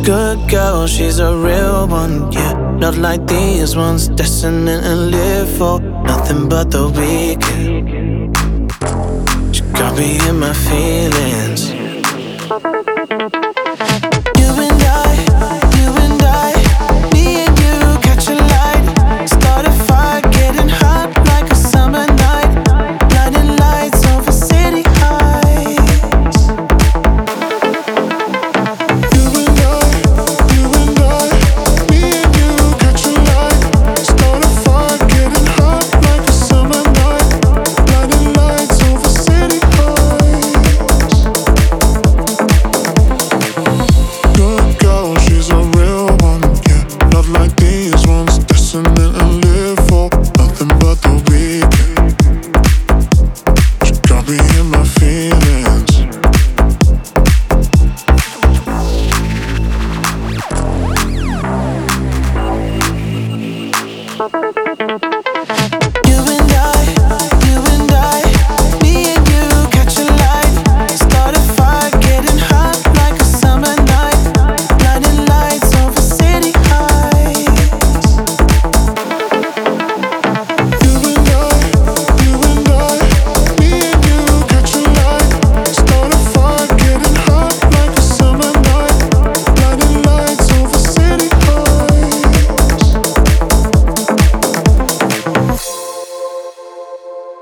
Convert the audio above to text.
Good girl, she's a real one, yeah. Not like these ones, destined to live for nothing but the weekend. She got me in my feelings.